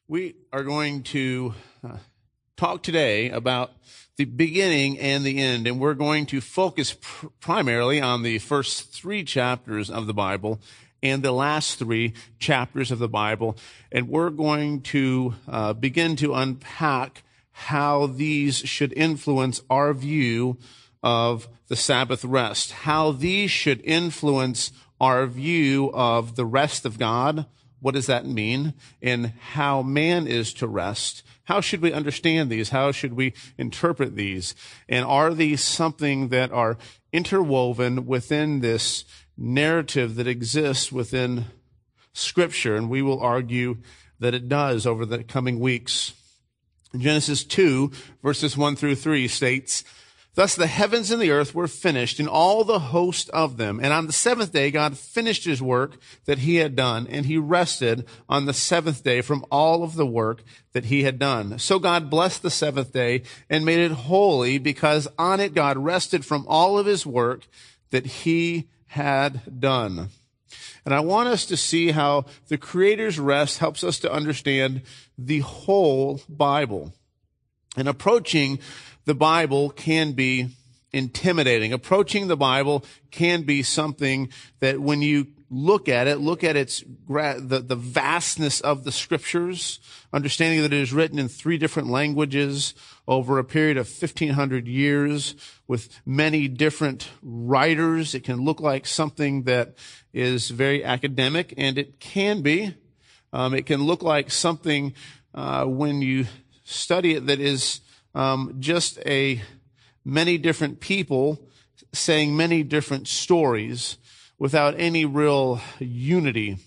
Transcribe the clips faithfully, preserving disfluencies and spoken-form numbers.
We are going to uh, talk today about the beginning and the end, and we're going to focus pr- primarily on the first three chapters of the Bible and the last three chapters of the Bible, and we're going to uh, begin to unpack how these should influence our view of the Sabbath rest, how these should influence our view of the rest of God. What does that mean? And how man is to rest. How should we understand these? How should we interpret these? And are these something that are interwoven within this narrative that exists within Scripture? And we will argue that it does over the coming weeks. Genesis two, verses one through three states, "Thus the heavens and the earth were finished, and all the host of them. And on the seventh day God finished his work that he had done, and he rested on the seventh day from all of the work that he had done. So God blessed the seventh day and made it holy, because on it God rested from all of his work that he had done." And I want us to see how the Creator's rest helps us to understand the whole Bible. And approaching the Bible can be intimidating. Approaching the Bible can be something that when you look at it, look at its the, the vastness of the Scriptures, understanding that it is written in three different languages over a period of fifteen hundred years with many different writers. It can look like something that is very academic, and it can be. Um, it can look like something uh, when you study it that is Um, just a many different people saying many different stories without any real unity,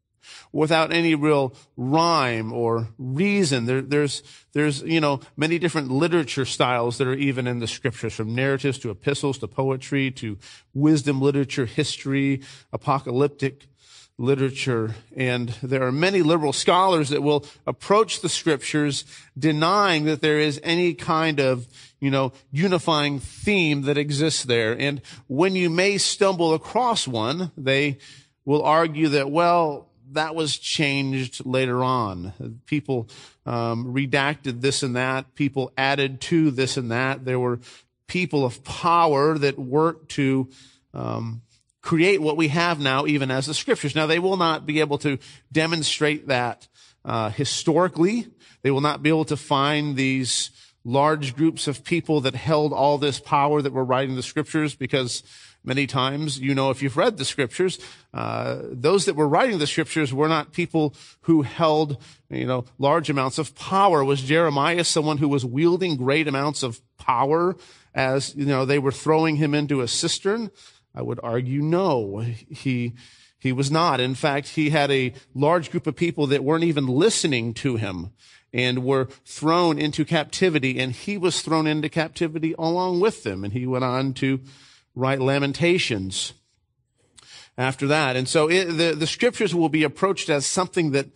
without any real rhyme or reason. There, there's, there's, you know, many different literature styles that are even in the Scriptures, from narratives to epistles to poetry to wisdom literature, history, apocalyptic literature. And there are many liberal scholars that will approach the Scriptures denying that there is any kind of, you know, unifying theme that exists there. And when you may stumble across one, they will argue that, well, that was changed later on. People um, redacted this and that. People added to this and that. There were people of power that worked to um create what we have now, even as the Scriptures. Now, they will not be able to demonstrate that uh, historically. They will not be able to find these large groups of people that held all this power that were writing the Scriptures, because many times, you know, if you've read the Scriptures, uh, those that were writing the Scriptures were not people who held, you know, large amounts of power. Was Jeremiah someone who was wielding great amounts of power as, you know, they were throwing him into a cistern? I would argue no, he, he was not. In fact, he had a large group of people that weren't even listening to him and were thrown into captivity, and he was thrown into captivity along with them. And he went on to write Lamentations after that. And so it, the, the Scriptures will be approached as something that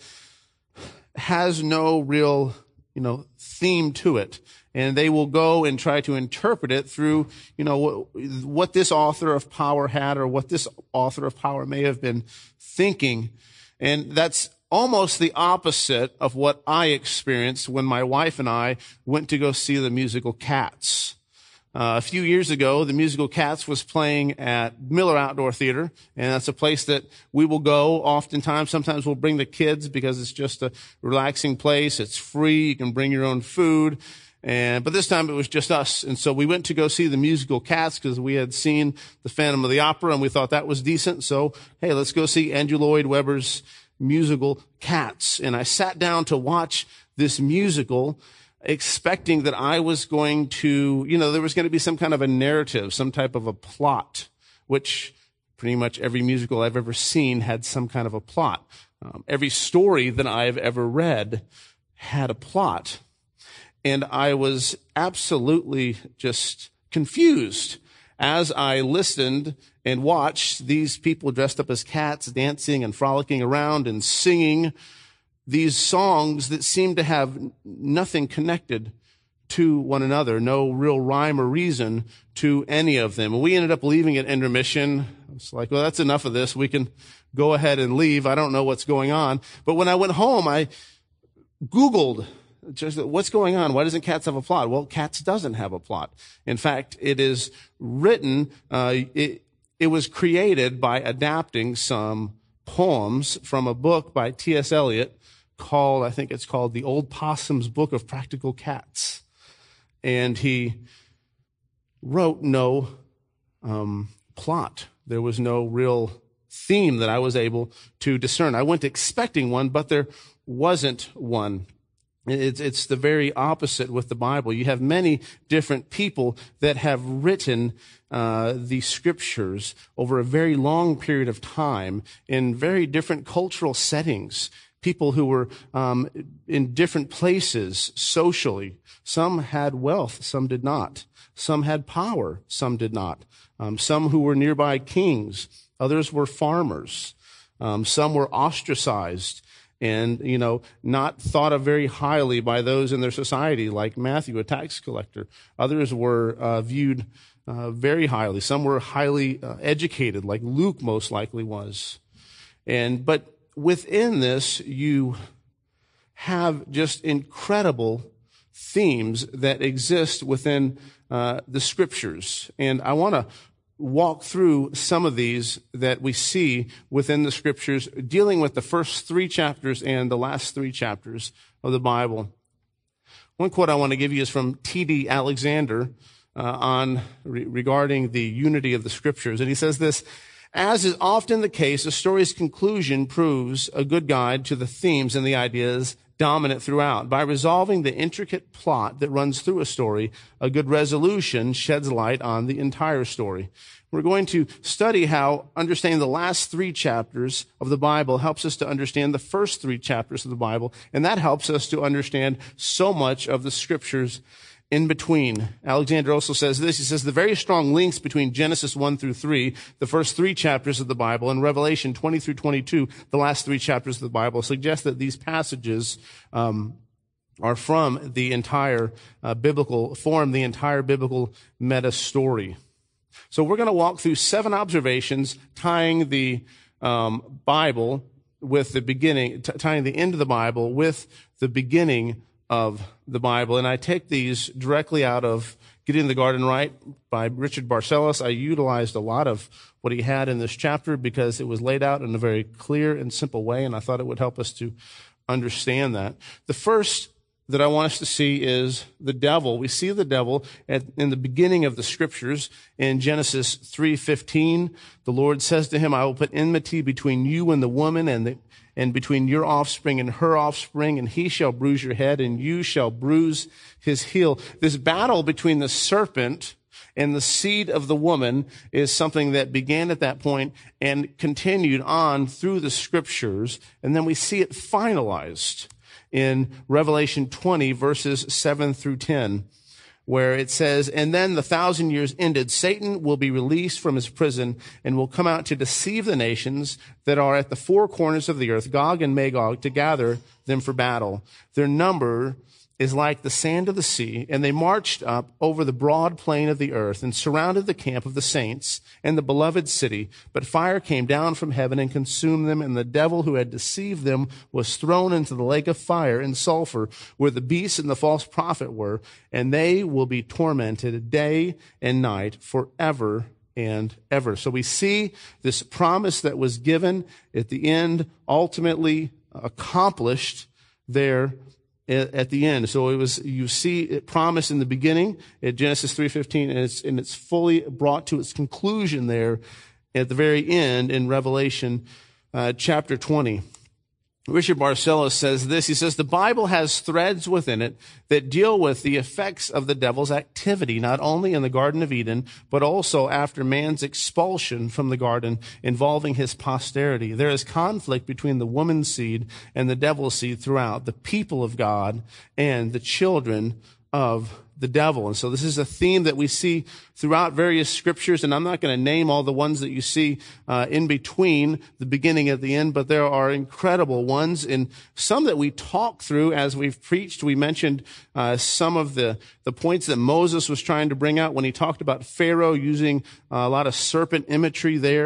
has no real, you know, theme to it. And they will go and try to interpret it through, you know, what, what this author of power had, or what this author of power may have been thinking. And that's almost the opposite of what I experienced when my wife and I went to go see the musical Cats. Uh, a few years ago, the musical Cats was playing at Miller Outdoor Theater, and that's a place that we will go oftentimes. Sometimes we'll bring the kids because it's just a relaxing place. It's free. You can bring your own food. And, but this time it was just us. And so we went to go see the musical Cats because we had seen the Phantom of the Opera and we thought that was decent. So, hey, let's go see Andrew Lloyd Webber's musical Cats. And I sat down to watch this musical expecting that I was going to, you know, there was going to be some kind of a narrative, some type of a plot, which pretty much every musical I've ever seen had some kind of a plot. Um, every story that I've ever read had a plot. And I was absolutely just confused as I listened and watched these people dressed up as cats dancing and frolicking around and singing these songs that seemed to have nothing connected to one another, no real rhyme or reason to any of them. And we ended up leaving at intermission. It's like, well, that's enough of this. We can go ahead and leave. I don't know what's going on. But when I went home, I Googled just what's going on. Why doesn't Cats have a plot? Well, Cats doesn't have a plot. In fact, it is written, uh, it, it was created by adapting some poems from a book by T S Eliot called, I think it's called The Old Possum's Book of Practical Cats. And he wrote no um, plot. There was no real theme that I was able to discern. I went expecting one, but there wasn't one. It's, it's the very opposite with the Bible. You have many different people that have written uh, the scriptures over a very long period of time in very different cultural settings. People who were um, in different places socially. Some had wealth, some did not. Some had power, some did not. Um, some who were nearby kings, others were farmers. Um, some were ostracized and, you know, not thought of very highly by those in their society, like Matthew, a tax collector. Others were uh, viewed uh, very highly. Some were highly uh, educated, like Luke most likely was. And but within this, you have just incredible themes that exist within uh, the scriptures. And I want to walk through some of these that we see within the scriptures, dealing with the first three chapters and the last three chapters of the Bible. One quote I want to give you is from T D Alexander uh, on re- regarding the unity of the scriptures. And he says this: "As is often the case, a story's conclusion proves a good guide to the themes and the ideas dominant throughout. By resolving the intricate plot that runs through a story, a good resolution sheds light on the entire story." We're going to study how understanding the last three chapters of the Bible helps us to understand the first three chapters of the Bible, and that helps us to understand so much of the scriptures in between. Alexander also says this. He says the very strong links between Genesis one through three, the first three chapters of the Bible, and Revelation twenty through twenty-two, the last three chapters of the Bible, suggest that these passages um, are from the entire uh, biblical, form the entire biblical meta story. So we're going to walk through seven observations tying the um, Bible with the beginning, t- tying the end of the Bible with the beginning of the Bible. And I take these directly out of Getting the Garden Right by Richard Barcellos. I utilized a lot of what he had in this chapter because it was laid out in a very clear and simple way, and I thought it would help us to understand that. The first that I want us to see is the devil. We see the devil at, in the beginning of the scriptures in Genesis three fifteen. The Lord says to him, "I will put enmity between you and the woman, and the and between your offspring and her offspring, and he shall bruise your head, and you shall bruise his heel." This battle between the serpent and the seed of the woman is something that began at that point and continued on through the scriptures, and then we see it finalized in Revelation twenty, verses seven through ten. Where it says, "And then the thousand years ended, Satan will be released from his prison and will come out to deceive the nations that are at the four corners of the earth, Gog and Magog, to gather them for battle. Their number is like the sand of the sea, and they marched up over the broad plain of the earth and surrounded the camp of the saints and the beloved city. But fire came down from heaven and consumed them, and the devil who had deceived them was thrown into the lake of fire and sulfur, where the beast and the false prophet were, and they will be tormented day and night forever and ever." So we see this promise that was given at the end, ultimately accomplished there at the end. So it was, you see it promised in the beginning at Genesis three fifteen, and it's, and it's fully brought to its conclusion there at the very end in Revelation uh, chapter twenty. Richard Barcellos says this. He says, "The Bible has threads within it that deal with the effects of the devil's activity, not only in the Garden of Eden, but also after man's expulsion from the garden, involving his posterity. There is conflict between the woman's seed and the devil's seed throughout, the people of God and the children of the devil." And so this is a theme that we see throughout various scriptures, and I'm not going to name all the ones that you see uh, in between the beginning and the end, but there are incredible ones, and some that we talk through as we've preached. We mentioned uh, some of the, the points that Moses was trying to bring out when he talked about Pharaoh using uh, a lot of serpent imagery there.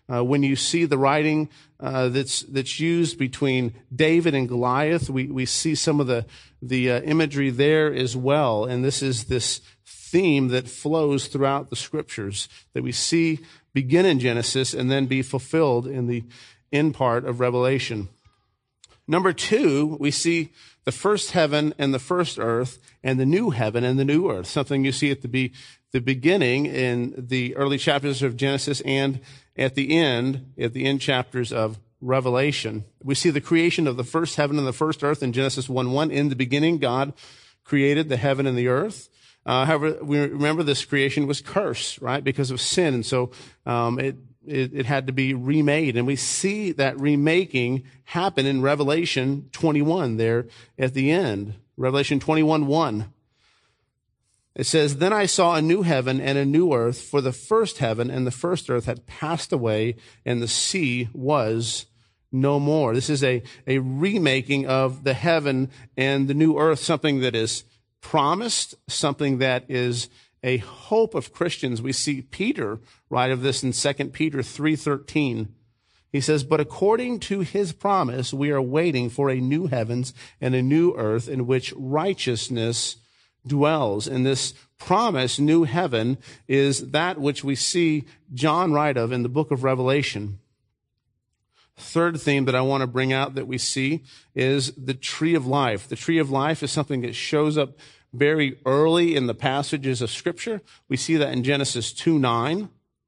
Uh, when you see the writing uh, that's that's used between David and Goliath, we, we see some of the, the uh, imagery there as well. And this is this theme that flows throughout the scriptures that we see begin in Genesis and then be fulfilled in the end part of Revelation. Number two, we see the first heaven and the first earth and the new heaven and the new earth, something you see at the, be, the beginning in the early chapters of Genesis and at the end, at the end chapters of Revelation. We see the creation of the first heaven and the first earth in Genesis one one. In the beginning, God created the heaven and the earth. Uh, however, we remember this creation was cursed, right, because of sin. And so um, it, it it had to be remade. And we see that remaking happen in Revelation twenty-one there at the end. Revelation twenty-one one. It says, "Then I saw a new heaven and a new earth, for the first heaven and the first earth had passed away, and the sea was no more." This is a, a remaking of the heaven and the new earth, something that is promised, something that is a hope of Christians. We see Peter write of this in Second Peter three thirteen. He says, "But according to his promise, we are waiting for a new heavens and a new earth in which righteousness dwells." And this promise, new heaven, is that which we see John write of in the book of Revelation. Third theme that I want to bring out that we see is the tree of life. The tree of life is something that shows up very early in the passages of Scripture. We see that in Genesis two nine.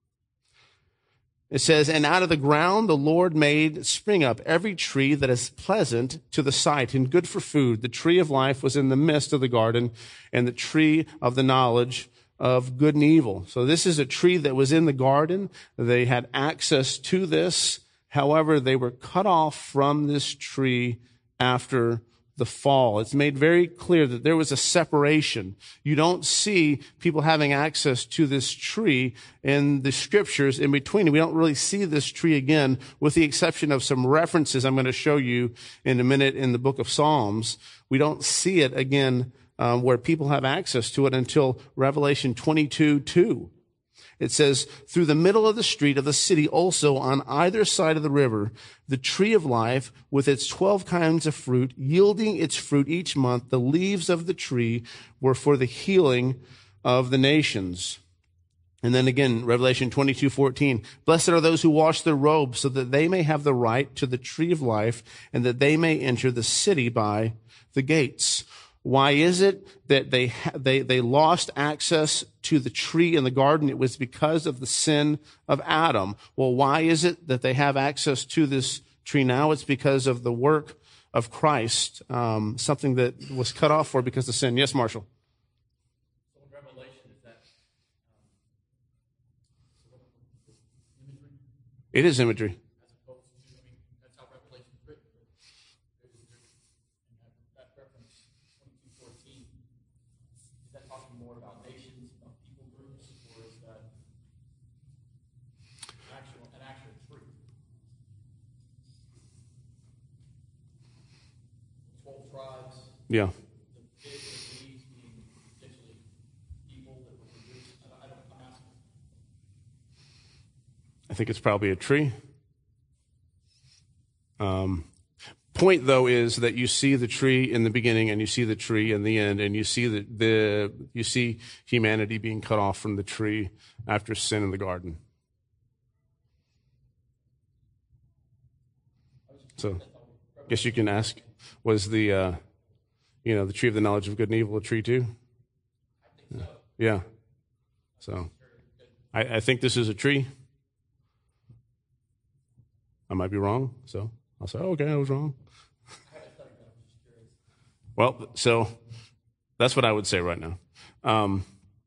It says, "And out of the ground the Lord made spring up every tree that is pleasant to the sight and good for food. The tree of life was in the midst of the garden, and the tree of the knowledge of good and evil." So this is a tree that was in the garden. They had access to this. However, they were cut off from this tree after the fall. It's made very clear that there was a separation. You don't see people having access to this tree in the scriptures in between. We don't really see this tree again, with the exception of some references I'm going to show you in a minute in the book of Psalms. We don't see it again um, where people have access to it until Revelation twenty-two two. It says, "Through the middle of the street of the city, also on either side of the river, the tree of life with its twelve kinds of fruit, yielding its fruit each month. The leaves of the tree were for the healing of the nations." And then again, Revelation twenty-two fourteen, "Blessed are those who wash their robes, so that they may have the right to the tree of life, and that they may enter the city by the gates." Why is it that they, they, they lost access to the tree in the garden? It was because of the sin of Adam. Well, why is it that they have access to this tree now? It's because of the work of Christ, um, something that was cut off for because of sin. Yes, Marshall? So in Revelation, is that um, imagery? It is imagery. As opposed to, I mean, that's how Revelation is written. There's, there's, and that, that reference, twenty-two fourteen, is that talking more about nations, about people groups, or is that an actual, an actual tree? Twelve tribes. Yeah. The fig, the leaves being potentially people that were produced. I don't, I don't, I'm asking. I think it's probably a tree. Um, point, though, is that you see the tree in the beginning and you see the tree in the end, and you see the, the you see humanity being cut off from the tree after sin in the garden. So, I guess you can ask, was the uh, you know the tree of the knowledge of good and evil a tree too? I think so. Yeah. So, I, I think this is a tree. I might be wrong, so I'll say, oh, okay, I was wrong. Well, so that's what I would say right now. Um,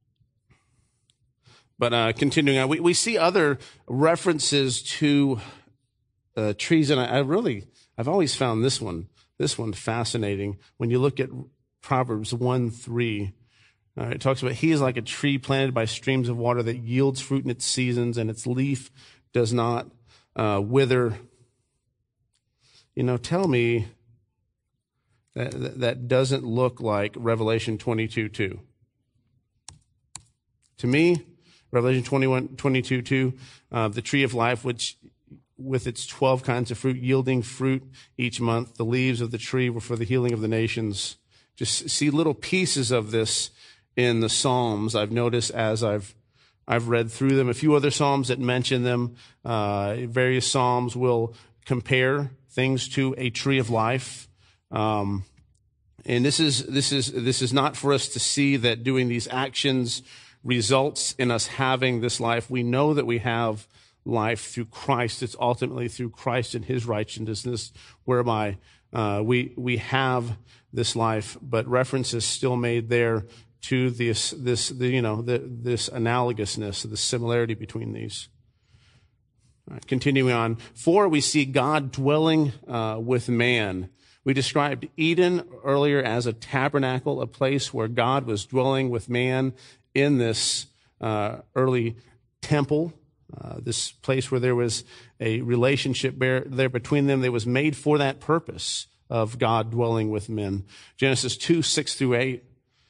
but uh, continuing on, we, we see other references to uh, trees, and I, I really, I've always found this one, this one fascinating. When you look at Proverbs one three, uh, it talks about, "He is like a tree planted by streams of water that yields fruit in its seasons, and its leaf does not Uh, wither." You know, tell me that that doesn't look like Revelation twenty-two two. To me, Revelation twenty-one, twenty-two, two, uh, the tree of life, which with its twelve kinds of fruit, yielding fruit each month. The leaves of the tree were for the healing of the nations. Just see little pieces of this in the Psalms. I've noticed as I've I've read through them. A few other Psalms that mention them. Uh, various Psalms will compare things to a tree of life. Um, and this is this is this is not for us to see that doing these actions results in us having this life. We know that we have life through Christ. It's ultimately through Christ and his righteousness whereby uh, we we have this life. But reference is still made there to this, this, the, you know, the, this analogousness, the similarity between these. All right, continuing on. Four, we see God dwelling uh, with man. We described Eden earlier as a tabernacle, a place where God was dwelling with man in this uh, early temple, uh, this place where there was a relationship there, there between them that was made for that purpose of God dwelling with men. Genesis two, six through eight.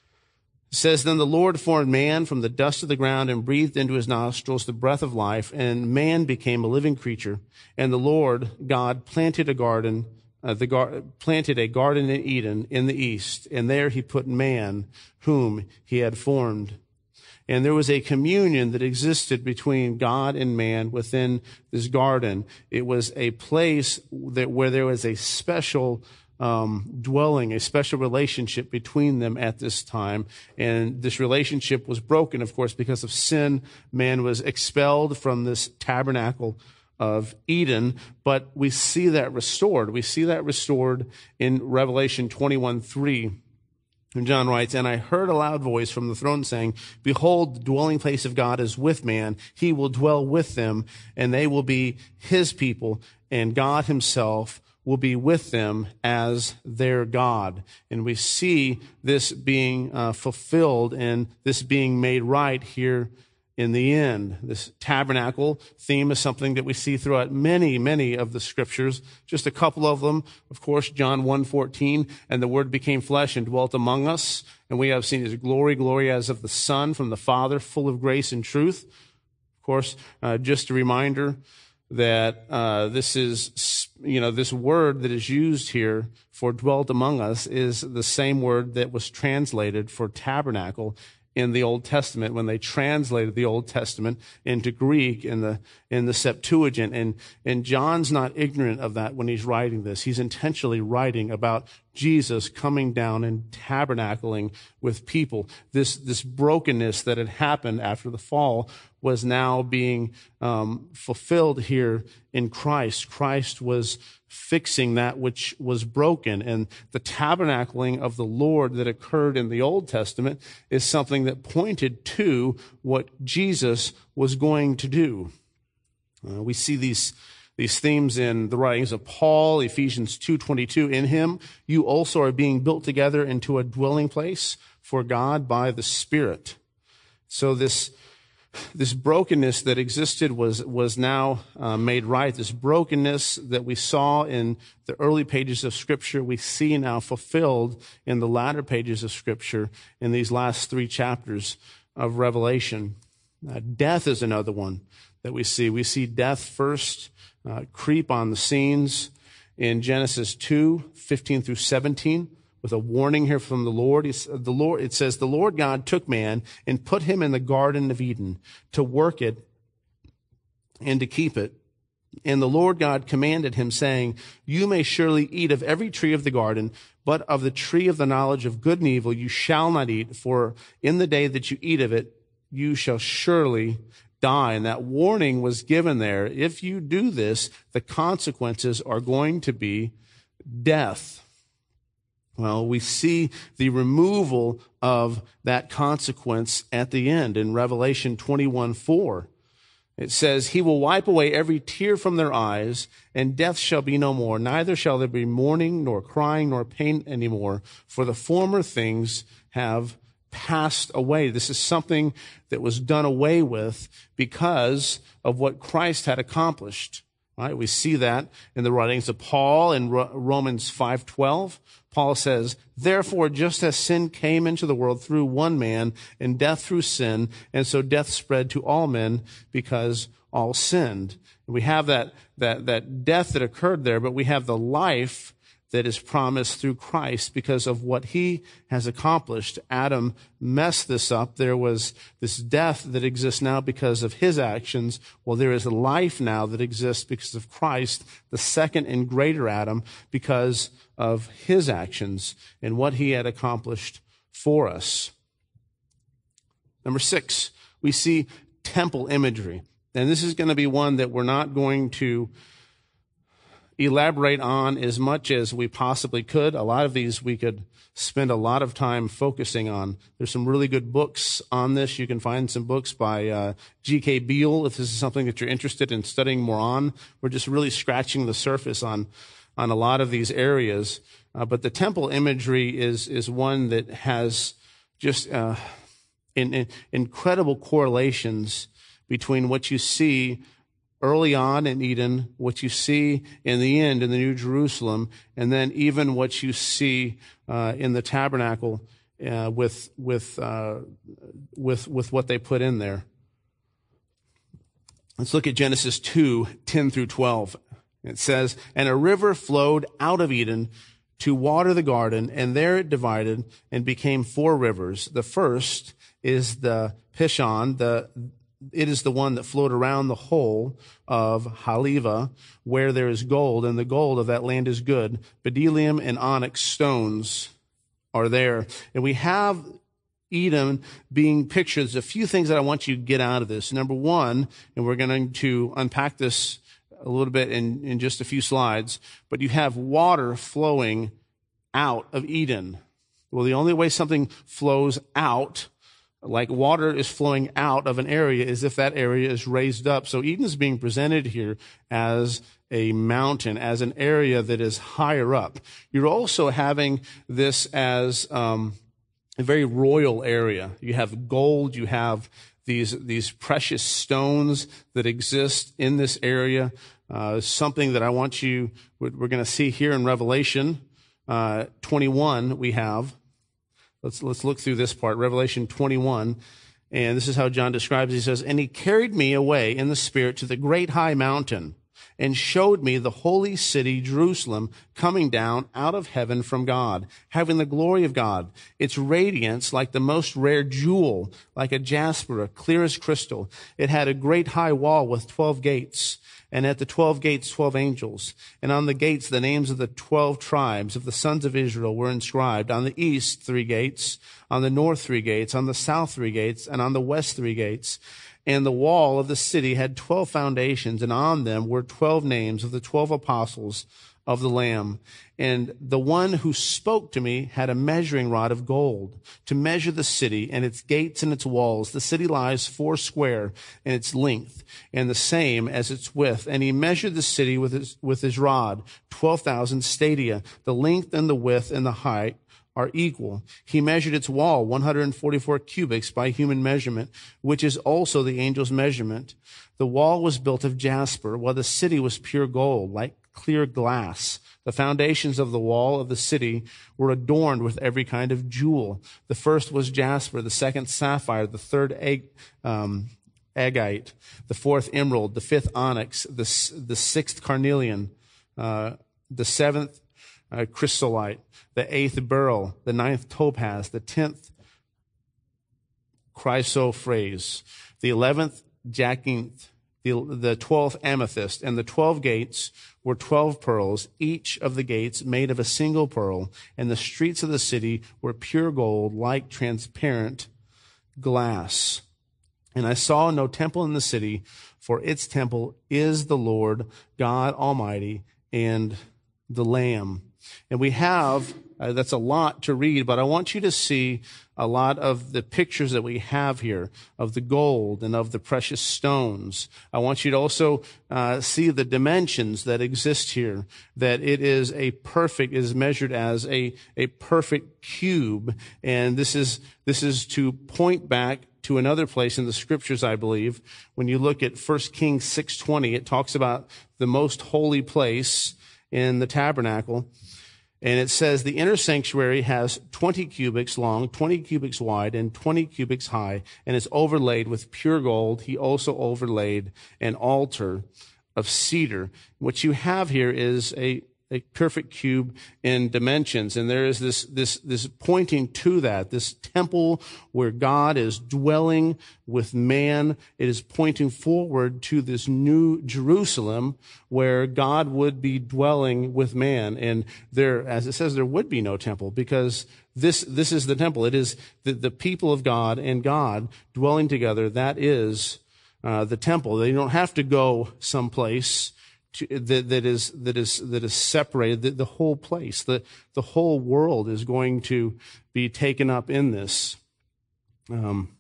It says, then the Lord formed man from the dust of the ground and breathed into his nostrils the breath of life, and man became a living creature. And the Lord God planted a garden, uh, the gar- planted a garden in Eden in the east, and there he put man whom he had formed. And there was a communion that existed between God and man within this garden. It was a place that where there was a special Um, dwelling, a special relationship between them at this time. And this relationship was broken, of course, because of sin. Man was expelled from this tabernacle of Eden, but we see that restored. We see that restored in Revelation twenty-one, three. And John writes, and I heard a loud voice from the throne saying, behold, the dwelling place of God is with man. He will dwell with them, and they will be his people, and God himself will be with them as their God. And we see this being uh, fulfilled and this being made right here in the end. This tabernacle theme is something that we see throughout many, many of the scriptures. Just a couple of them. Of course, John one fourteen, and the Word became flesh and dwelt among us. And we have seen his glory, glory as of the Son from the Father, full of grace and truth. Of course, uh, just a reminder that uh, this is, you know, this word that is used here for dwelt among us is the same word that was translated for tabernacle in the Old Testament when they translated the Old Testament into Greek in the in the Septuagint. And, and John's not ignorant of that when he's writing this. He's intentionally writing about Jesus coming down and tabernacling with people. This, this brokenness that had happened after the fall was now being um, fulfilled here in Christ. Christ was fixing that which was broken. And the tabernacling of the Lord that occurred in the Old Testament is something that pointed to what Jesus was going to do. Uh, we see these These themes in the writings of Paul, Ephesians two twenty-two. In him, you also are being built together into a dwelling place for God by the Spirit. So this, this brokenness that existed was, was now uh, made right. This brokenness that we saw in the early pages of Scripture, we see now fulfilled in the latter pages of Scripture in these last three chapters of Revelation. Uh, death is another one that we see. We see death first Uh, creep on the scenes in Genesis two, fifteen through seventeen, with a warning here from the Lord. He's, the Lord. It says, the Lord God took man and put him in the Garden of Eden to work it and to keep it. And the Lord God commanded him, saying, you may surely eat of every tree of the garden, but of the tree of the knowledge of good and evil you shall not eat, for in the day that you eat of it, you shall surely die. And that warning was given there. If you do this, the consequences are going to be death. Well, we see the removal of that consequence at the end in Revelation twenty-one four. It says, he will wipe away every tear from their eyes, and death shall be no more. Neither shall there be mourning, nor crying, nor pain anymore, for the former things have passed away. This is something that was done away with because of what Christ had accomplished. Right? We see that in the writings of Paul in Romans five twelve. Paul says, therefore, just as sin came into the world through one man, and death through sin, and so death spread to all men because all sinned. We have that, that, that death that occurred there, but we have the life that is promised through Christ because of what he has accomplished. Adam messed this up. There was this death that exists now because of his actions. Well, there is a life now that exists because of Christ, the second and greater Adam, because of his actions and what he had accomplished for us. Number six, we see temple imagery. And this is going to be one that we're not going to elaborate on as much as we possibly could. A lot of these we could spend a lot of time focusing on. There's some really good books on this. You can find some books by uh, G K Beale if this is something that you're interested in studying more on. We're just really scratching the surface on on a lot of these areas. Uh, but the temple imagery is is one that has just uh, in, in, incredible correlations between what you see early on in Eden, what you see in the end in the New Jerusalem, and then even what you see uh, in the tabernacle uh, with with uh, with with what they put in there. Let's look at Genesis two, ten through twelve. It says, and a river flowed out of Eden to water the garden, and there it divided and became four rivers. The first is the Pishon, the It is the one that flowed around the whole of Haliva, where there is gold, and the gold of that land is good. Bdellium and onyx stones are there. And we have Eden being pictured. There's a few things that I want you to get out of this. Number one, and we're going to unpack this a little bit in, in just a few slides, but you have water flowing out of Eden. Well, the only way something flows out, like water is flowing out of an area, is if that area is raised up. So Eden is being presented here as a mountain, as an area that is higher up. You're also having this as um, a very royal area. You have gold, you have these these precious stones that exist in this area. Uh, something that I want you, we're going to see here in Revelation uh, twenty-one, we have. Let's let's look through this part, Revelation twenty-one, and this is how John describes it. He says, and he carried me away in the Spirit to the great high mountain and showed me the holy city, Jerusalem, coming down out of heaven from God, having the glory of God, its radiance like the most rare jewel, like a jasper, clear as crystal. It had a great high wall with twelve gates, and at the twelve gates, twelve angels. And on the gates, the names of the twelve tribes of the sons of Israel were inscribed. On the east, three gates. On the north, three gates. On the south, three gates. And on the west, three gates. And the wall of the city had twelve foundations, and on them were twelve names of the twelve apostles of the Lamb. And the one who spoke to me had a measuring rod of gold to measure the city and its gates and its walls. The city lies four square in its length, and the same as its width. And he measured the city with his, with his rod, twelve thousand stadia. The length and the width and the height are equal. He measured its wall, one hundred forty-four cubits by human measurement, which is also the angel's measurement. The wall was built of jasper, while the city was pure gold, like clear glass. The foundations of the wall of the city were adorned with every kind of jewel. The first was jasper, the second sapphire, the third egg, um, agate, the fourth emerald, the fifth onyx, the, the sixth carnelian, uh, the seventh uh, chrysolite, the eighth beryl, the ninth topaz, the tenth chrysoprase, the eleventh jacinth, the, the twelfth amethyst, and the twelve gates were twelve pearls, each of the gates made of a single pearl, and the streets of the city were pure gold, like transparent glass. And I saw no temple in the city, for its temple is the Lord God Almighty and the Lamb. And we have, uh, that's a lot to read, but I want you to see a lot of the pictures that we have here of the gold and of the precious stones. I want you to also uh, see the dimensions that exist here, that it is a perfect, is measured as a, a perfect cube. And this is, this is to point back to another place in the scriptures, I believe. When you look at First Kings six twenty, it talks about the most holy place in the tabernacle. And it says the inner sanctuary has twenty cubits long, twenty cubits wide, and twenty cubits high, and is overlaid with pure gold. He also overlaid an altar of cedar. What you have here is a, a perfect cube in dimensions. And there is this, this, this pointing to that, this temple where God is dwelling with man. It is pointing forward to this new Jerusalem where God would be dwelling with man. And there, as it says, there would be no temple because this, this is the temple. It is the, the people of God and God dwelling together. That is, uh, the temple. They don't have to go someplace To, that, that is that is that is separated. The, the whole place, the the whole world is going to be taken up in this. Um,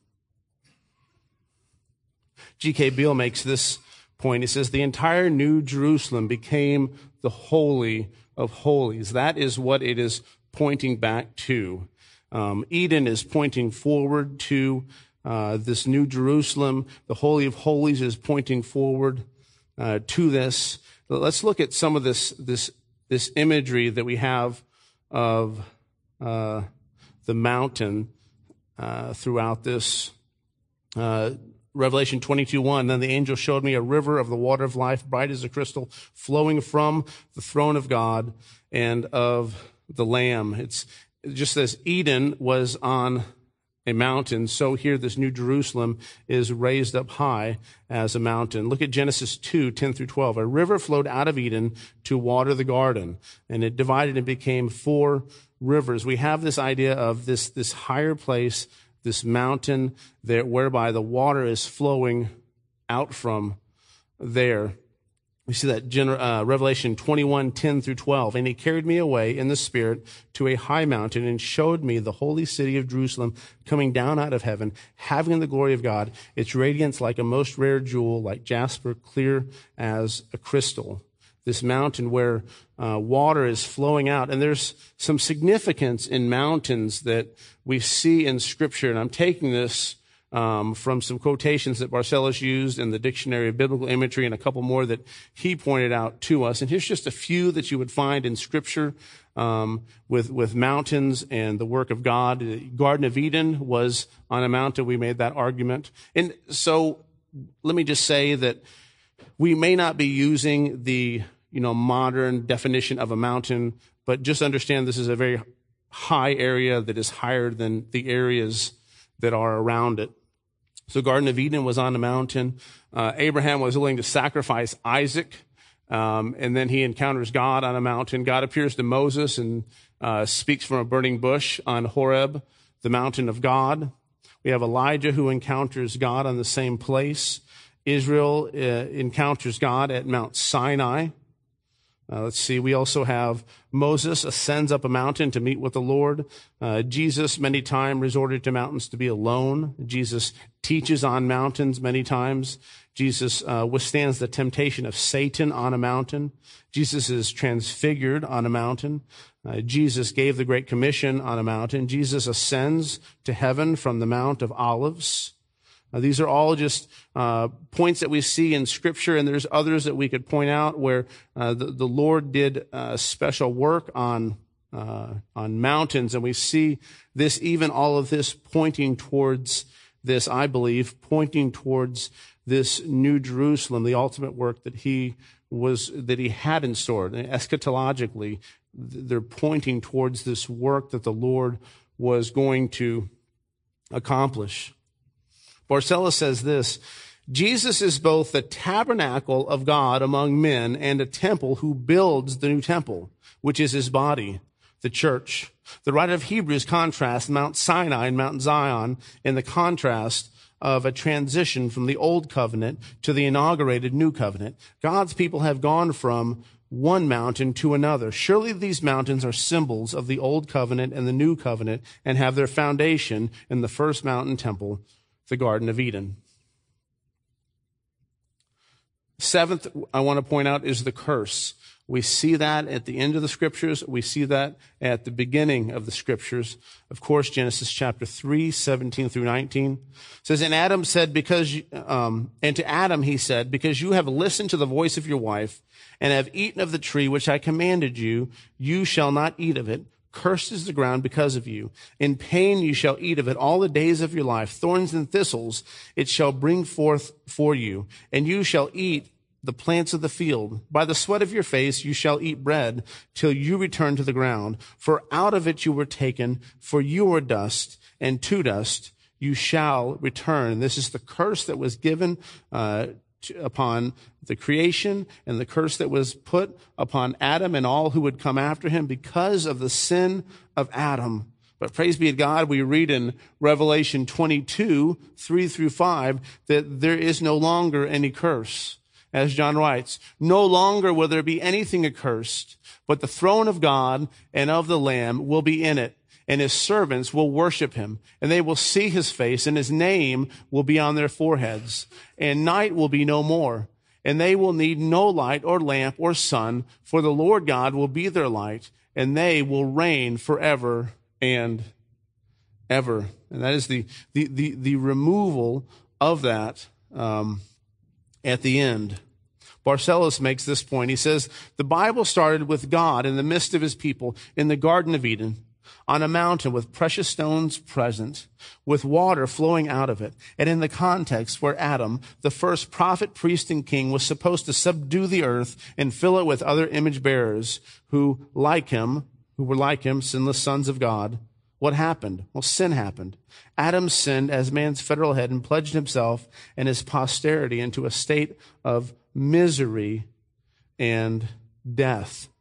G K Beale makes this point. He says the entire New Jerusalem became the Holy of Holies. That is what it is pointing back to. Um, Eden is pointing forward to uh, this New Jerusalem. The Holy of Holies is pointing forward Uh, to this. Let's look at some of this this this imagery that we have of uh, the mountain uh, throughout this. Uh, Revelation twenty-two one, then the angel showed me a river of the water of life, bright as a crystal, flowing from the throne of God and of the Lamb. It's just as Eden was on a mountain, so here this New Jerusalem is raised up high as a mountain. Look at Genesis two, ten through twelve. A river flowed out of Eden to water the garden, and it divided and became four rivers. We have this idea of this, this higher place, this mountain there, whereby the water is flowing out from there. We see that uh, Revelation twenty-one, ten through twelve. And he carried me away in the Spirit to a high mountain and showed me the holy city of Jerusalem coming down out of heaven, having the glory of God, its radiance like a most rare jewel, like jasper, clear as a crystal. This mountain where uh, water is flowing out. And there's some significance in mountains that we see in Scripture. And I'm taking this Um, from some quotations that Barcellus used in the Dictionary of Biblical Imagery and a couple more that he pointed out to us. And here's just a few that you would find in Scripture um, with, with mountains and the work of God. The Garden of Eden was on a mountain. We made that argument. And so let me just say that we may not be using the, you know, modern definition of a mountain, but just understand this is a very high area that is higher than the areas that are around it. So Garden of Eden was on a mountain. Uh, Abraham was willing to sacrifice Isaac, um, and then he encounters God on a mountain. God appears to Moses and uh, speaks from a burning bush on Horeb, the mountain of God. We have Elijah who encounters God on the same place. Israel uh, encounters God at Mount Sinai. Uh, let's see, we also have Moses ascends up a mountain to meet with the Lord. Uh, Jesus many times resorted to mountains to be alone. Jesus teaches on mountains many times. Jesus uh, withstands the temptation of Satan on a mountain. Jesus is transfigured on a mountain. Uh, Jesus gave the Great Commission on a mountain. Jesus ascends to heaven from the Mount of Olives. Uh, these are all just uh, points that we see in Scripture, and there's others that we could point out where uh, the, the Lord did uh, special work on uh, on mountains, and we see this, even all of this pointing towards this, I believe, pointing towards this New Jerusalem, the ultimate work that he was that he had in store. And eschatologically, they're pointing towards this work that the Lord was going to accomplish. Barcellus says this: Jesus is both the tabernacle of God among men and a temple who builds the new temple, which is his body, the church. The writer of Hebrews contrasts Mount Sinai and Mount Zion in the contrast of a transition from the old covenant to the inaugurated new covenant. God's people have gone from one mountain to another. Surely these mountains are symbols of the old covenant and the new covenant and have their foundation in the first mountain temple, the Garden of Eden. Seventh, I want to point out, is the curse. We see that at the end of the scriptures. We see that at the beginning of the scriptures. Of course, Genesis chapter three, seventeen through nineteen says, and Adam said, because, um, and to Adam he said, because you have listened to the voice of your wife and have eaten of the tree which I commanded you, you shall not eat of it. Cursed is the ground because of you. In pain you shall eat of it all the days of your life. Thorns and thistles it shall bring forth for you, and you shall eat the plants of the field. By the sweat of your face you shall eat bread till you return to the ground. For out of it you were taken, for you are dust, and to dust you shall return. This is the curse that was given uh, to, upon the creation, and the curse that was put upon Adam and all who would come after him because of the sin of Adam. But praise be to God, we read in Revelation twenty-two, three through five, that there is no longer any curse. As John writes, no longer will there be anything accursed, but the throne of God and of the Lamb will be in it, and his servants will worship him, and they will see his face, and his name will be on their foreheads. And night will be no more, and they will need no light or lamp or sun, for the Lord God will be their light, and they will reign forever and ever. And that is the the the, the removal of that um at the end. Barcellos makes this point. He says, the Bible started with God in the midst of his people in the Garden of Eden, on a mountain with precious stones present, with water flowing out of it, and in the context where Adam, the first prophet, priest, and king, was supposed to subdue the earth and fill it with other image bearers who, like him, who were like him, sinless sons of God. What happened? Well, sin happened. Adam sinned as man's federal head and pledged himself and his posterity into a state of misery and death.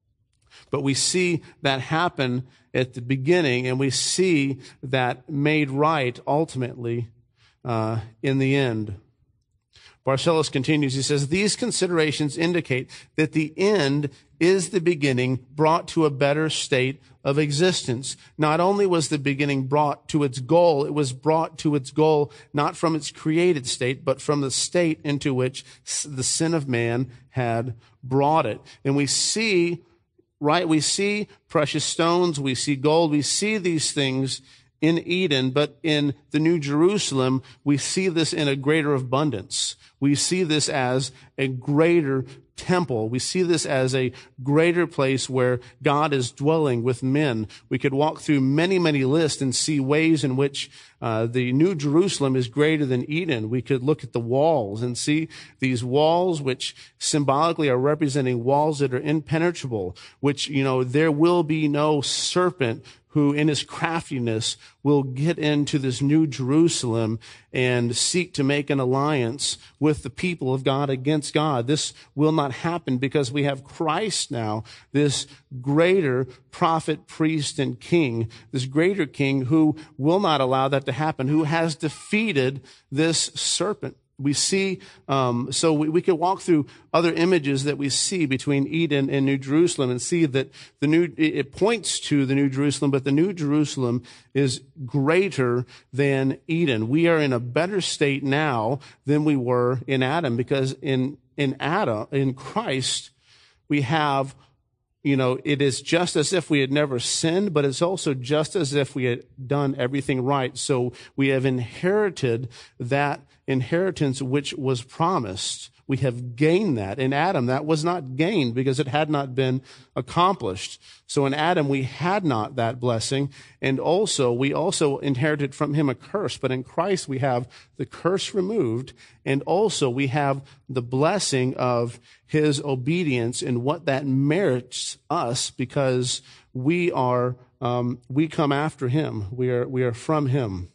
But we see that happen at the beginning, and we see that made right ultimately uh, in the end. Barcellos continues. He says, these considerations indicate that the end is the beginning brought to a better state of existence. Not only was the beginning brought to its goal, it was brought to its goal not from its created state, but from the state into which the sin of man had brought it. And we see, right, we see precious stones, we see gold, we see these things in Eden, but in the New Jerusalem, we see this in a greater abundance. We see this as a greater temple. We see this as a greater place where God is dwelling with men. We could walk through many, many lists and see ways in which uh, the New Jerusalem is greater than Eden. We could look at the walls and see these walls, which symbolically are representing walls that are impenetrable, which, you know, there will be no serpent who in his craftiness will get into this New Jerusalem and seek to make an alliance with the people of God against God. This will not happen because we have Christ now, this greater prophet, priest, and king, this greater king who will not allow that to happen, who has defeated this serpent. We see, um, so we, we could walk through other images that we see between Eden and New Jerusalem and see that the new, it points to the New Jerusalem, but the New Jerusalem is greater than Eden. We are in a better state now than we were in Adam, because in, in Adam, in Christ, we have, you know, it is just as if we had never sinned, but it's also just as if we had done everything right. So we have inherited that inheritance which was promised. We have gained that. In Adam, that was not gained because it had not been accomplished. So in Adam, we had not that blessing. And also, we also inherited from him a curse. But in Christ, we have the curse removed. And also, we have the blessing of his obedience and what that merits us, because we are, um, we come after him. We are, we are from him.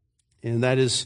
And that is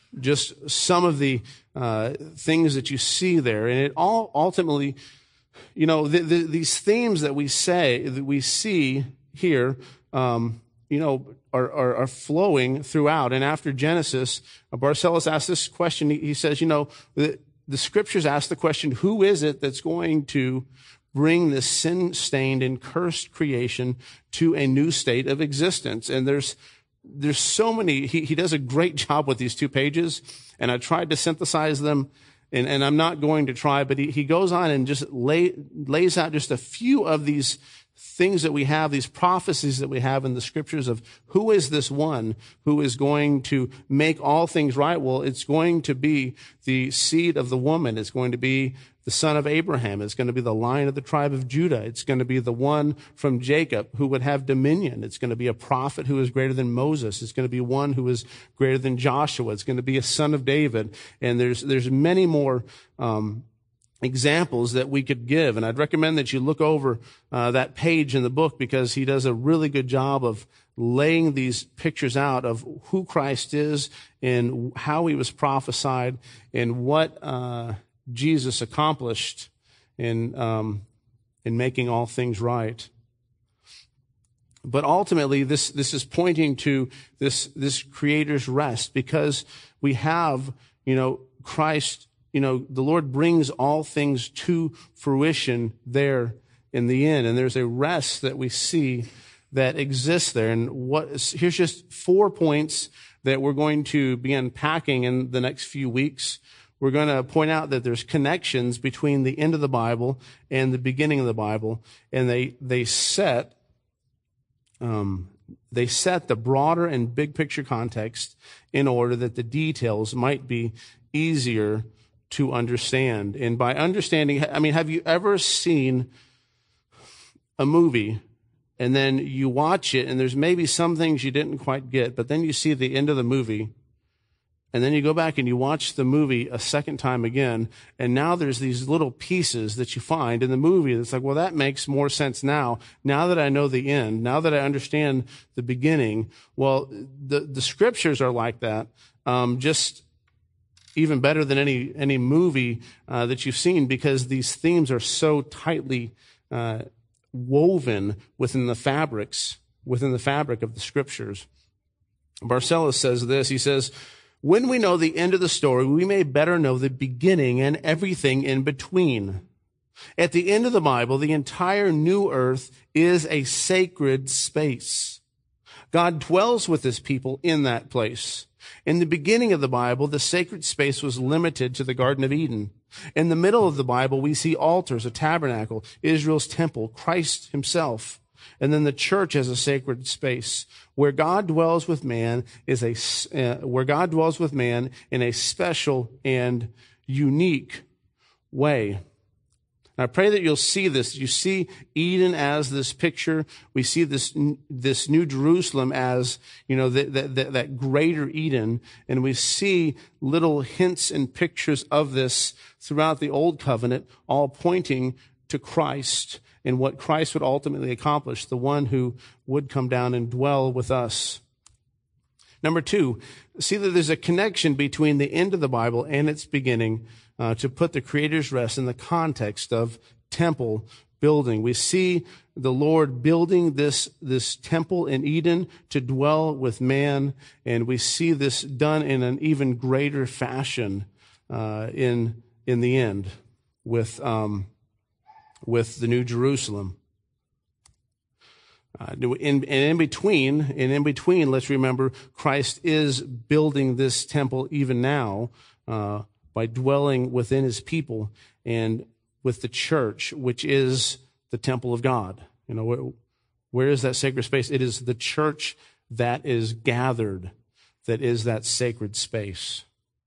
just some of the uh, things that you see there. And it all ultimately, you know, the, the, these themes that we say, that we see here, um, you know, are, are, are flowing throughout. And after Genesis, uh, Barcellos asked this question. He, he says, you know, the, the scriptures ask the question, who is it that's going to bring this sin-stained and cursed creation to a new state of existence? And there's There's so many, he, he does a great job with these two pages, and I tried to synthesize them, and, and I'm not going to try, but he, he goes on and just lay, lays out just a few of these things that we have, these prophecies that we have in the scriptures of who is this one who is going to make all things right. Well, it's going to be the seed of the woman. It's going to be the son of Abraham. It's going to be the line of the tribe of Judah. It's going to be the one from Jacob who would have dominion. It's going to be a prophet who is greater than Moses. It's going to be one who is greater than Joshua. It's going to be a son of David. And there's, there's many more, um, examples that we could give. And I'd recommend that you look over uh, that page in the book, because he does a really good job of laying these pictures out of who Christ is and how he was prophesied and what uh, Jesus accomplished in um, in making all things right. But ultimately, this this is pointing to this this Creator's rest, because we have, you know, Christ. You know, the Lord brings all things to fruition there in the end. And there's a rest that we see that exists there. And what, here's just four points that we're going to be unpacking in the next few weeks. We're going to point out that there's connections between the end of the Bible and the beginning of the Bible. And they, they set, um, they set the broader and big picture context in order that the details might be easier to understand. And by understanding, I mean, have you ever seen a movie and then you watch it and there's maybe some things you didn't quite get, but then you see the end of the movie and then you go back and you watch the movie a second time again, and now there's these little pieces that you find in the movie that's like, well, that makes more sense now. Now that I know the end, now that I understand the beginning. Well, the, the scriptures are like that. Um, just even better than any any movie uh, that you've seen, because these themes are so tightly uh, woven within the fabrics, within the fabric of the scriptures. Barcellus says this. He says, "When we know the end of the story, we may better know the beginning and everything in between. At the end of the Bible, the entire new earth is a sacred space. God dwells with his people in that place. In the beginning of the Bible, the sacred space was limited to the Garden of Eden. In the middle of the Bible, we see altars, a tabernacle, Israel's temple, Christ himself. And then the church as a sacred space where God dwells with man is a, uh, where God dwells with man in a special and unique way." And I pray that you'll see this. You see Eden as this picture. We see this, this new Jerusalem as, you know, that, that, that greater Eden. And we see little hints and pictures of this throughout the Old Covenant, all pointing to Christ and what Christ would ultimately accomplish, the one who would come down and dwell with us. Number two, see that there's a connection between the end of the Bible and its beginning, uh, to put the Creator's rest in the context of temple building. We see the Lord building this, this temple in Eden to dwell with man, and we see this done in an even greater fashion uh, in in the end with um, with the New Jerusalem. Uh, in, and in between, and in between, let's remember, Christ is building this temple even now uh, by dwelling within his people and with the church, which is the temple of God. You know, where, where is that sacred space? It is the church that is gathered, that is that sacred space.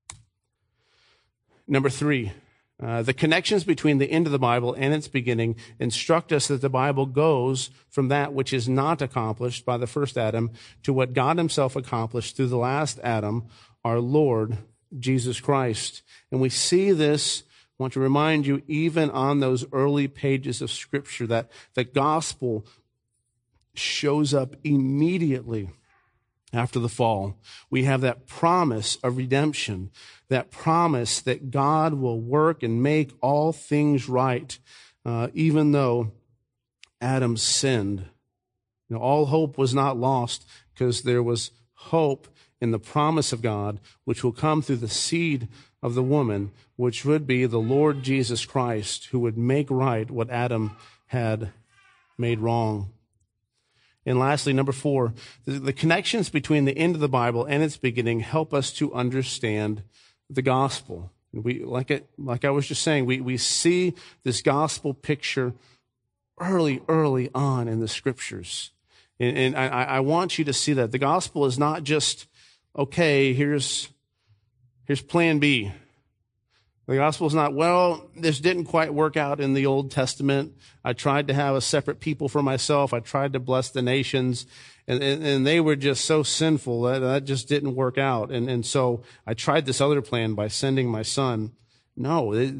Number three. Uh, the connections between the end of the Bible and its beginning instruct us that the Bible goes from that which is not accomplished by the first Adam to what God himself accomplished through the last Adam, our Lord Jesus Christ. And we see this, I want to remind you, even on those early pages of Scripture, that the gospel shows up immediately after the fall. We have that promise of redemption, that promise that God will work and make all things right, uh, even though Adam sinned. You know, all hope was not lost, because there was hope in the promise of God, which will come through the seed of the woman, which would be the Lord Jesus Christ, who would make right what Adam had made wrong. And lastly, number four, the, the connections between the end of the Bible and its beginning help us to understand the gospel. We, like it, like I was just saying, we, we see this gospel picture early, early on in the scriptures. And, and I, I want you to see that. The gospel is not just, okay, here's, here's plan B. The gospel is not, well, this didn't quite work out in the Old Testament. I tried to have a separate people for myself. I tried to bless the nations. And, and, and they were just so sinful that that just didn't work out. And, and so I tried this other plan by sending my son. No, it,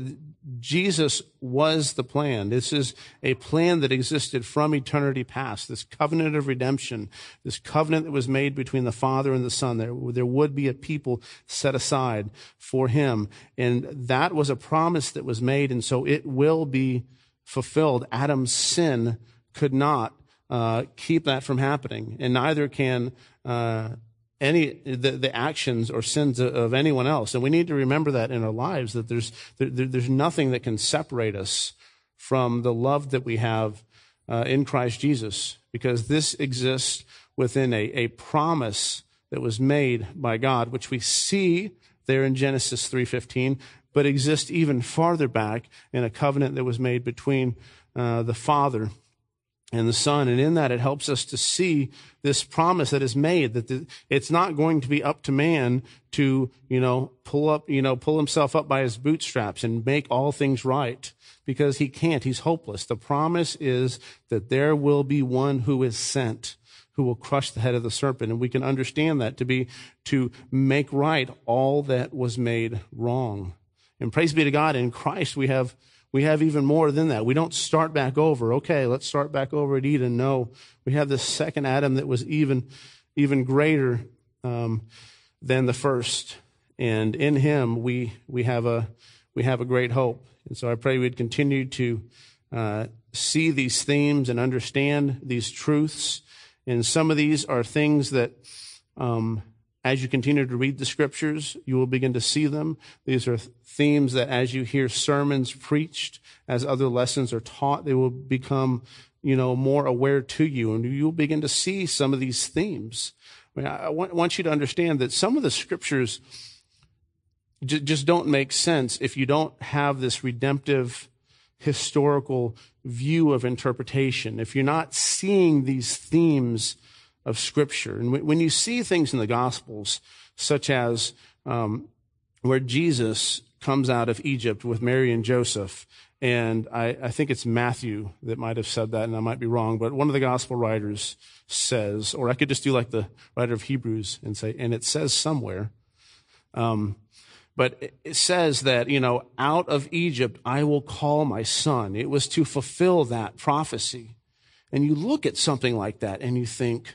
Jesus was the plan. This is a plan that existed from eternity past, this covenant of redemption, this covenant that was made between the Father and the Son. There, there would be a people set aside for him. And that was a promise that was made, and so it will be fulfilled. Adam's sin could not uh, keep that from happening, and neither can uh any the, the actions or sins of anyone else. And we need to remember that in our lives, that there's there, there's nothing that can separate us from the love that we have uh, in Christ Jesus, because this exists within a, a promise that was made by God, which we see there in Genesis three fifteen, but exists even farther back in a covenant that was made between uh, the Father and the Son. And in that, it helps us to see this promise that is made, that the, it's not going to be up to man to, you know, pull up, you know, pull himself up by his bootstraps and make all things right, because he can't. He's hopeless. The promise is that there will be one who is sent, who will crush the head of the serpent. And we can understand that to be, to make right all that was made wrong. And praise be to God, in Christ we have We have even more than that. We don't start back over. Okay, let's start back over at Eden. No, we have this second Adam that was even, even greater um, than the first, and in him we we have a we have a great hope. And so I pray we'd continue to uh, see these themes and understand these truths. And some of these are things that, um, as you continue to read the scriptures, you will begin to see them. These are themes that as you hear sermons preached, as other lessons are taught, they will become, you know, more aware to you, and you'll begin to see some of these themes. I mean, I want you to understand that some of the scriptures j- just don't make sense if you don't have this redemptive historical view of interpretation. If you're not seeing these themes of Scripture. And when you see things in the Gospels, such as um, where Jesus comes out of Egypt with Mary and Joseph, and I, I think it's Matthew that might have said that, and I might be wrong, but one of the Gospel writers says, or I could just do like the writer of Hebrews and say, and it says somewhere, um, but it says that, you know, out of Egypt I will call my son. It was to fulfill that prophecy. And you look at something like that and you think,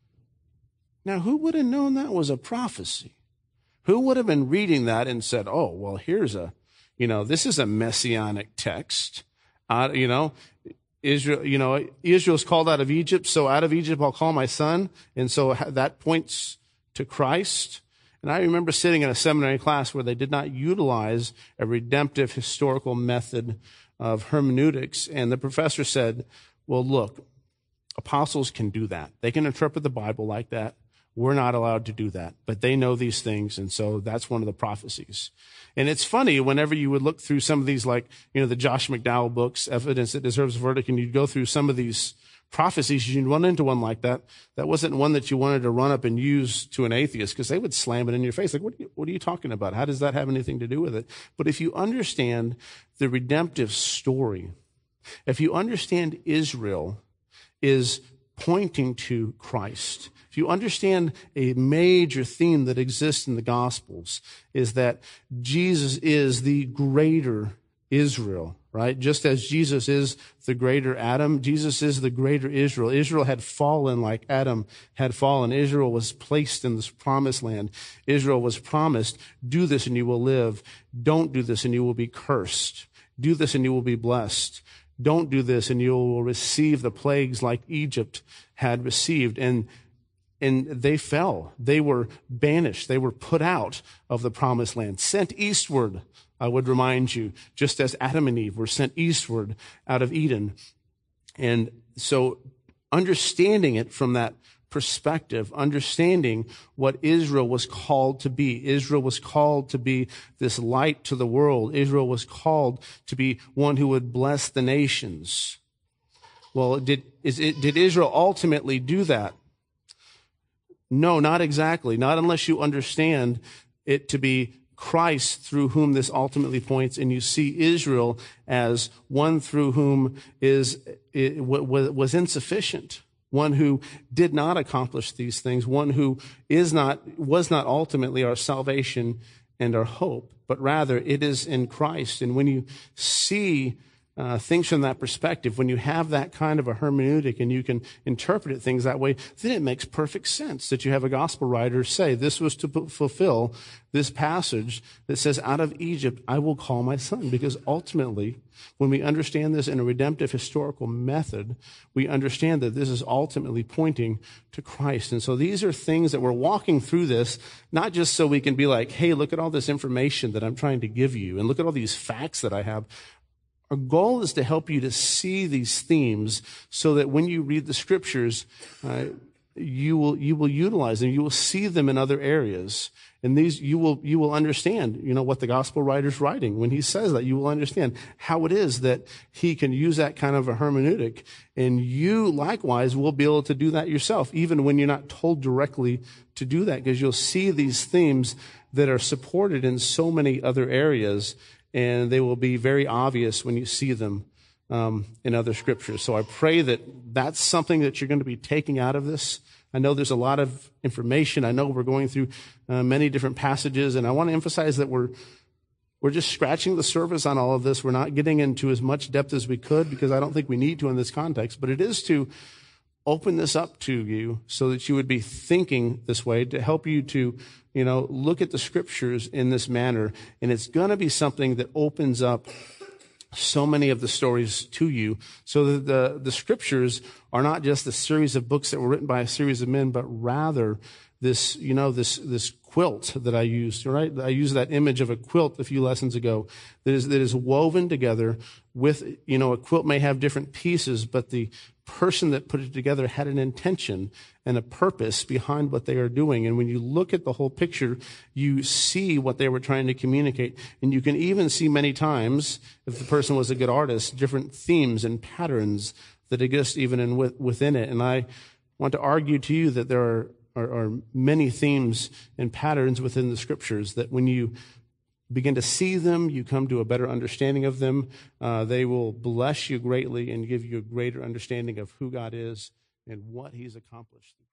now, who would have known that was a prophecy? Who would have been reading that and said, oh, well, here's a, you know, this is a messianic text. Uh, you know, Israel, you know, Israel's called out of Egypt, so out of Egypt I'll call my son. And so that points to Christ. And I remember sitting in a seminary class where they did not utilize a redemptive historical method of hermeneutics. And the professor said, well, look, apostles can do that. They can interpret the Bible like that. We're not allowed to do that, but they know these things, and so that's one of the prophecies. And it's funny, whenever you would look through some of these, like, you know, the Josh McDowell books, Evidence That Deserves a Verdict, and you'd go through some of these prophecies, you'd run into one like that. That wasn't one that you wanted to run up and use to an atheist, because they would slam it in your face. Like, what are you, what are you talking about? How does that have anything to do with it? But if you understand the redemptive story, if you understand Israel is pointing to Christ, if you understand a major theme that exists in the Gospels, is that Jesus is the greater Israel, right? Just as Jesus is the greater Adam, Jesus is the greater Israel. Israel had fallen like Adam had fallen. Israel was placed in this promised land. Israel was promised, do this and you will live. Don't do this and you will be cursed. Do this and you will be blessed. Don't do this and you will receive the plagues like Egypt had received. And And they fell. They were banished. They were put out of the promised land, sent eastward, I would remind you, just as Adam and Eve were sent eastward out of Eden. And so understanding it from that perspective, understanding what Israel was called to be. Israel was called to be this light to the world. Israel was called to be one who would bless the nations. Well, did, is it, did Israel ultimately do that? No, not exactly. Not unless you understand it to be Christ through whom this ultimately points, and you see Israel as one through whom is it, was insufficient, one who did not accomplish these things, one who is not was not ultimately our salvation and our hope, but rather it is in Christ. And when you see Uh, things from that perspective, when you have that kind of a hermeneutic and you can interpret it things that way, then it makes perfect sense that you have a gospel writer say this was to p- fulfill this passage that says, out of Egypt I will call my son. Because ultimately, when we understand this in a redemptive historical method, we understand that this is ultimately pointing to Christ. And so these are things that we're walking through this, not just so we can be like, hey, look at all this information that I'm trying to give you, and look at all these facts that I have. Our goal is to help you to see these themes so that when you read the scriptures, uh, you will you will utilize them. You will see them in other areas, and these you will you will understand. You know what the gospel writer's writing when he says that. You will understand how it is that he can use that kind of a hermeneutic, and you likewise will be able to do that yourself, even when you're not told directly to do that, because you'll see these themes that are supported in so many other areas. And they will be very obvious when you see them um, in other scriptures. So I pray that that's something that you're going to be taking out of this. I know there's a lot of information. I know we're going through uh, many different passages, and I want to emphasize that we're we're just scratching the surface on all of this. We're not getting into as much depth as we could, because I don't think we need to in this context. But it is to open this up to you so that you would be thinking this way, to help you to, you know, look at the scriptures in this manner. And it's going to be something that opens up so many of the stories to you, so that the, the scriptures are not just a series of books that were written by a series of men, but rather this, you know, this, this quilt that I used, right? I used that image of a quilt a few lessons ago that is, that is woven together with, you know, a quilt may have different pieces, but the person that put it together had an intention and a purpose behind what they are doing. And when you look at the whole picture, you see what they were trying to communicate. And you can even see many times, if the person was a good artist, different themes and patterns that exist even in within it. And I want to argue to you that there are, are, are many themes and patterns within the scriptures that when you begin to see them, you come to a better understanding of them. Uh, they will bless you greatly and give you a greater understanding of who God is and what he's accomplished.